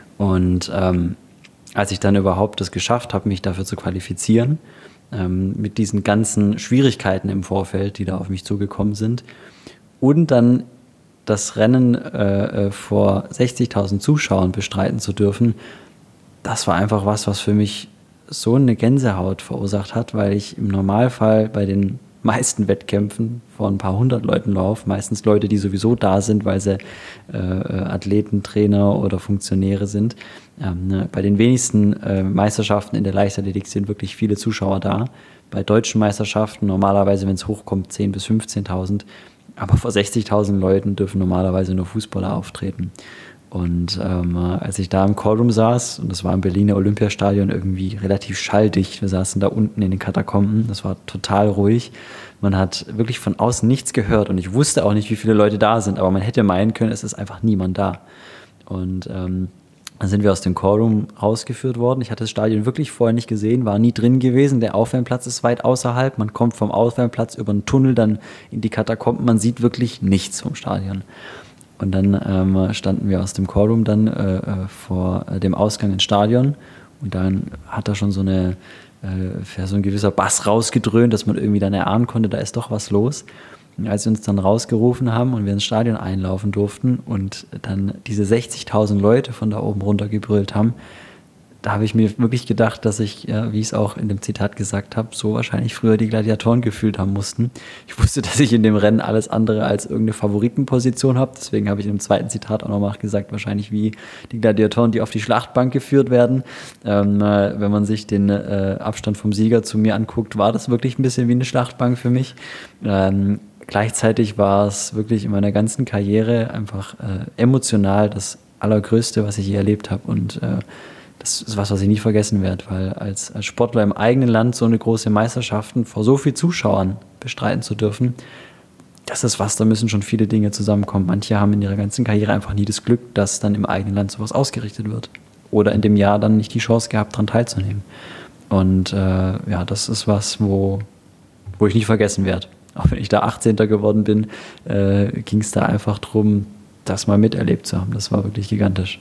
Und ähm, als ich dann überhaupt es geschafft habe, mich dafür zu qualifizieren, ähm, mit diesen ganzen Schwierigkeiten im Vorfeld, die da auf mich zugekommen sind, und dann das Rennen äh, vor sechzigtausend Zuschauern bestreiten zu dürfen, das war einfach was, was für mich so eine Gänsehaut verursacht hat, weil ich im Normalfall bei den meisten Wettkämpfen vor ein paar hundert Leuten laufe, meistens Leute, die sowieso da sind, weil sie äh, Athleten, Trainer oder Funktionäre sind. Ähm, ne, bei den wenigsten äh, Meisterschaften in der Leichtathletik sind wirklich viele Zuschauer da. Bei deutschen Meisterschaften normalerweise, wenn es hochkommt, zehntausend bis fünfzehntausend. Aber vor sechzigtausend Leuten dürfen normalerweise nur Fußballer auftreten. Und ähm, als ich da im Callroom saß, und das war im Berliner Olympiastadion irgendwie relativ schalldicht, wir saßen da unten in den Katakomben, das war total ruhig. Man hat wirklich von außen nichts gehört und ich wusste auch nicht, wie viele Leute da sind, aber man hätte meinen können, es ist einfach niemand da. Und ähm, dann sind wir aus dem Callroom rausgeführt worden. Ich hatte das Stadion wirklich vorher nicht gesehen, war nie drin gewesen. Der Aufwärmplatz ist weit außerhalb. Man kommt vom Aufwärmplatz über einen Tunnel dann in die Katakomben. Man sieht wirklich nichts vom Stadion. Und dann ähm, standen wir aus dem Callroom dann äh, vor dem Ausgang ins Stadion und dann hat da schon so, eine, äh, so ein gewisser Bass rausgedröhnt, dass man irgendwie dann erahnen konnte, da ist doch was los. Und als sie uns dann rausgerufen haben und wir ins Stadion einlaufen durften und dann diese sechzigtausend Leute von da oben runter gebrüllt haben, da habe ich mir wirklich gedacht, dass ich, ja, wie ich es auch in dem Zitat gesagt habe, so wahrscheinlich früher die Gladiatoren gefühlt haben mussten. Ich wusste, dass ich in dem Rennen alles andere als irgendeine Favoritenposition habe. Deswegen habe ich in dem zweiten Zitat auch nochmal gesagt, wahrscheinlich wie die Gladiatoren, die auf die Schlachtbank geführt werden. Ähm, äh, wenn man sich den äh, Abstand vom Sieger zu mir anguckt, war das wirklich ein bisschen wie eine Schlachtbank für mich. Ähm, gleichzeitig war es wirklich in meiner ganzen Karriere einfach äh, emotional das Allergrößte, was ich je erlebt habe. Und äh, das ist was, was ich nie vergessen werde, weil als, als Sportler im eigenen Land so eine große Meisterschaften vor so vielen Zuschauern bestreiten zu dürfen, das ist was, da müssen schon viele Dinge zusammenkommen. Manche haben in ihrer ganzen Karriere einfach nie das Glück, dass dann im eigenen Land sowas ausgerichtet wird. Oder in dem Jahr dann nicht die Chance gehabt, daran teilzunehmen. Und äh, ja, das ist was, wo, wo ich nicht vergessen werde. Auch wenn ich da achtzehnter geworden bin, äh, ging es da einfach darum, das mal miterlebt zu haben. Das war wirklich gigantisch.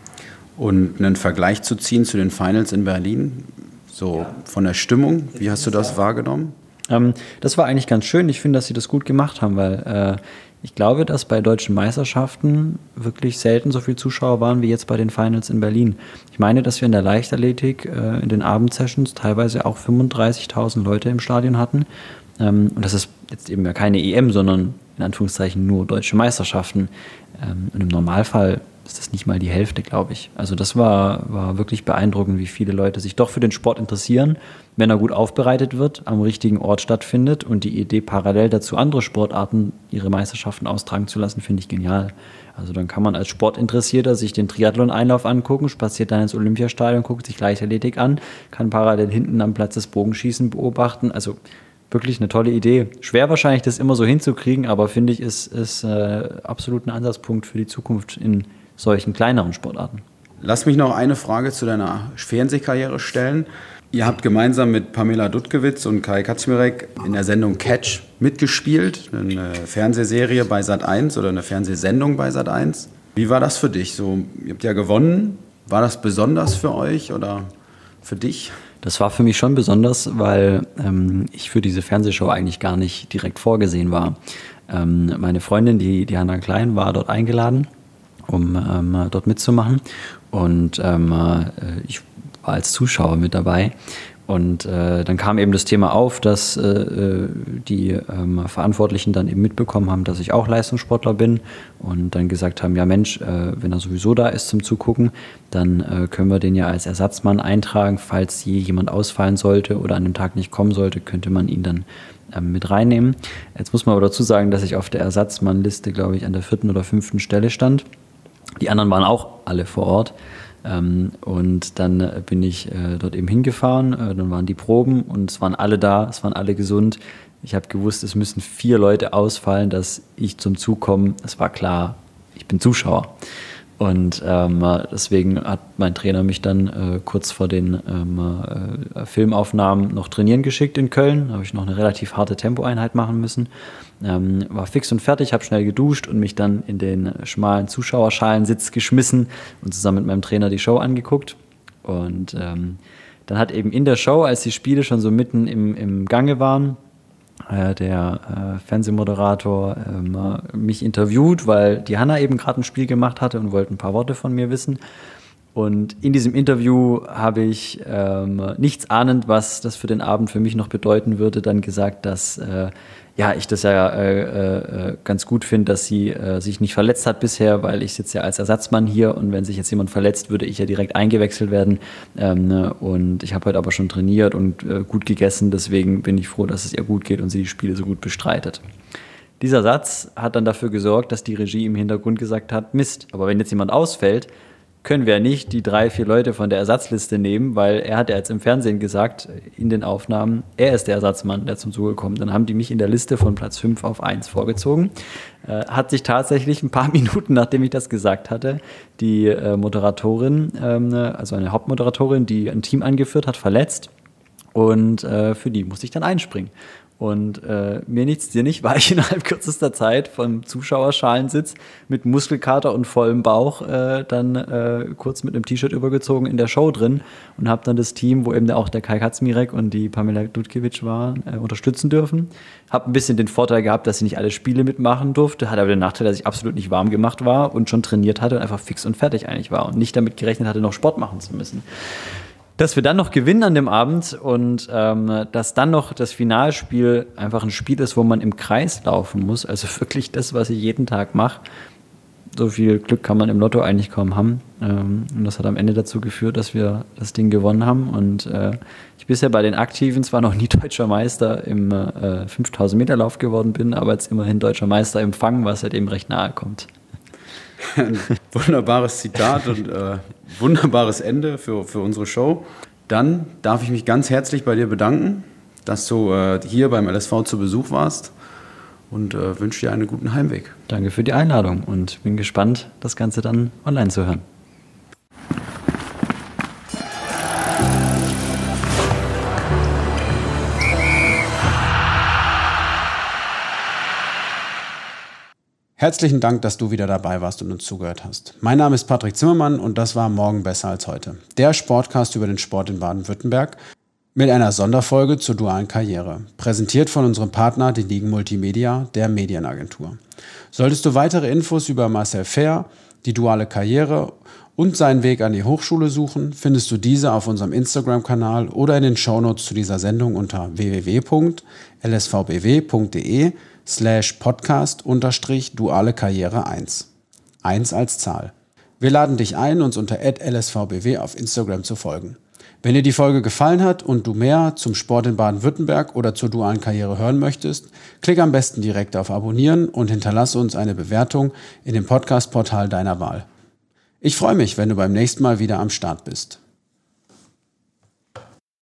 Und einen Vergleich zu ziehen zu den Finals in Berlin, so ja. Von der Stimmung, wie hast du das wahrgenommen? Ähm, das war eigentlich ganz schön. Ich finde, dass sie das gut gemacht haben, weil äh, ich glaube, dass bei deutschen Meisterschaften wirklich selten so viele Zuschauer waren wie jetzt bei den Finals in Berlin. Ich meine, dass wir in der Leichtathletik äh, in den Abendsessions teilweise auch fünfunddreißigtausend Leute im Stadion hatten. Ähm, und das ist jetzt eben ja keine E M, sondern in Anführungszeichen nur deutsche Meisterschaften. Ähm, und im Normalfall ist das nicht mal die Hälfte, glaube ich. Also das war, war wirklich beeindruckend, wie viele Leute sich doch für den Sport interessieren, wenn er gut aufbereitet wird, am richtigen Ort stattfindet und die Idee, parallel dazu andere Sportarten ihre Meisterschaften austragen zu lassen, finde ich genial. Also dann kann man als Sportinteressierter sich den Triathlon-Einlauf angucken, spaziert dann ins Olympiastadion, guckt sich Leichtathletik an, kann parallel hinten am Platz das Bogenschießen beobachten. Also wirklich eine tolle Idee. Schwer wahrscheinlich, das immer so hinzukriegen, aber finde ich, ist, ist äh, absolut ein Ansatzpunkt für die Zukunft in solchen kleineren Sportarten. Lass mich noch eine Frage zu deiner Fernsehkarriere stellen. Ihr habt gemeinsam mit Pamela Dudkiewicz und Kai Kaczmarek in der Sendung Catch mitgespielt, eine Fernsehserie bei Sat eins oder eine Fernsehsendung bei Sat eins. Wie war das für dich? So, ihr habt ja gewonnen. War das besonders für euch oder für dich? Das war für mich schon besonders, weil ähm, ich für diese Fernsehshow eigentlich gar nicht direkt vorgesehen war. Ähm, meine Freundin, die, die Hanna Klein, war dort eingeladen, um ähm, dort mitzumachen. Und ähm, ich war als Zuschauer mit dabei. Und äh, dann kam eben das Thema auf, dass äh, die ähm, Verantwortlichen dann eben mitbekommen haben, dass ich auch Leistungssportler bin und dann gesagt haben, ja Mensch, äh, wenn er sowieso da ist zum Zugucken, dann äh, können wir den ja als Ersatzmann eintragen. Falls je jemand ausfallen sollte oder an dem Tag nicht kommen sollte, könnte man ihn dann ähm, mit reinnehmen. Jetzt muss man aber dazu sagen, dass ich auf der Ersatzmannliste, glaube ich, an der vierten oder fünften Stelle stand. Die anderen waren auch alle vor Ort. Ähm, und dann äh, bin ich äh, dort eben hingefahren, äh, dann waren die Proben und es waren alle da, es waren alle gesund. Ich habe gewusst, es müssen vier Leute ausfallen, dass ich zum Zug komme. Es war klar, ich bin Zuschauer. Und ähm, deswegen hat mein Trainer mich dann äh, kurz vor den ähm, äh, Filmaufnahmen noch trainieren geschickt in Köln. Da habe ich noch eine relativ harte Tempoeinheit machen müssen. Ähm, war fix und fertig, habe schnell geduscht und mich dann in den schmalen Zuschauerschalensitz geschmissen und zusammen mit meinem Trainer die Show angeguckt. Und ähm, dann hat eben in der Show, als die Spiele schon so mitten im, im Gange waren, äh, der äh, Fernsehmoderator äh, mich interviewt, weil die Hanna eben gerade ein Spiel gemacht hatte und wollte ein paar Worte von mir wissen. Und in diesem Interview habe ich ähm, nichts ahnend, was das für den Abend für mich noch bedeuten würde, dann gesagt, dass äh, ja, ich das ja äh, äh, ganz gut finde, dass sie äh, sich nicht verletzt hat bisher, weil ich sitze ja als Ersatzmann hier und wenn sich jetzt jemand verletzt, würde ich ja direkt eingewechselt werden. Ähm, ne? Und ich habe heute aber schon trainiert und äh, gut gegessen, deswegen bin ich froh, dass es ihr gut geht und sie die Spiele so gut bestreitet. Dieser Satz hat dann dafür gesorgt, dass die Regie im Hintergrund gesagt hat, Mist, aber wenn jetzt jemand ausfällt, können wir nicht die drei, vier Leute von der Ersatzliste nehmen, weil er hat ja jetzt im Fernsehen gesagt, in den Aufnahmen, er ist der Ersatzmann, der zum Zuge kommt. Dann haben die mich in der Liste von Platz fünf auf eins vorgezogen. Äh, hat sich tatsächlich ein paar Minuten, nachdem ich das gesagt hatte, die äh, Moderatorin, ähm, also eine Hauptmoderatorin, die ein Team angeführt hat, verletzt. Und äh, für die musste ich dann einspringen. Und äh, mir nichts, dir nicht, war ich innerhalb kürzester Zeit vom Zuschauerschalensitz mit Muskelkater und vollem Bauch äh, dann äh, kurz mit einem T-Shirt übergezogen in der Show drin und habe dann das Team, wo eben auch der Kai Kaczmirek und die Pamela Dudkiewicz waren, äh, unterstützen dürfen. Habe ein bisschen den Vorteil gehabt, dass ich nicht alle Spiele mitmachen durfte, hatte aber den Nachteil, dass ich absolut nicht warm gemacht war und schon trainiert hatte und einfach fix und fertig eigentlich war und nicht damit gerechnet hatte, noch Sport machen zu müssen. Dass wir dann noch gewinnen an dem Abend und ähm, dass dann noch das Finalspiel einfach ein Spiel ist, wo man im Kreis laufen muss, also wirklich das, was ich jeden Tag mache. So viel Glück kann man im Lotto eigentlich kaum haben. Ähm, und das hat am Ende dazu geführt, dass wir das Ding gewonnen haben. Und äh, ich bisher bei den Aktiven zwar noch nie deutscher Meister im äh, fünftausend Meter Lauf geworden bin, aber jetzt immerhin deutscher Meister im Fangen, was ja dem recht nahe kommt. Ein wunderbares Zitat und äh, wunderbares Ende für, für unsere Show. Dann darf ich mich ganz herzlich bei dir bedanken, dass du äh, hier beim L S V zu Besuch warst und äh, wünsche dir einen guten Heimweg. Danke für die Einladung und bin gespannt, das Ganze dann online zu hören. Herzlichen Dank, dass du wieder dabei warst und uns zugehört hast. Mein Name ist Patrick Zimmermann und das war Morgen besser als heute. Der Sportcast über den Sport in Baden-Württemberg mit einer Sonderfolge zur dualen Karriere. Präsentiert von unserem Partner, die Ligen Multimedia, der Medienagentur. Solltest du weitere Infos über Marcel Fehr, die duale Karriere und seinen Weg an die Hochschule suchen, findest du diese auf unserem Instagram-Kanal oder in den Shownotes zu dieser Sendung unter w w w punkt l s v b w punkt d e slash podcast unterstrich duale Karriere eins. eins als Zahl. Wir laden dich ein, uns unter at l s v b w auf Instagram zu folgen. Wenn dir die Folge gefallen hat und du mehr zum Sport in Baden-Württemberg oder zur dualen Karriere hören möchtest, klick am besten direkt auf Abonnieren und hinterlasse uns eine Bewertung in dem Podcast-Portal deiner Wahl. Ich freue mich, wenn du beim nächsten Mal wieder am Start bist.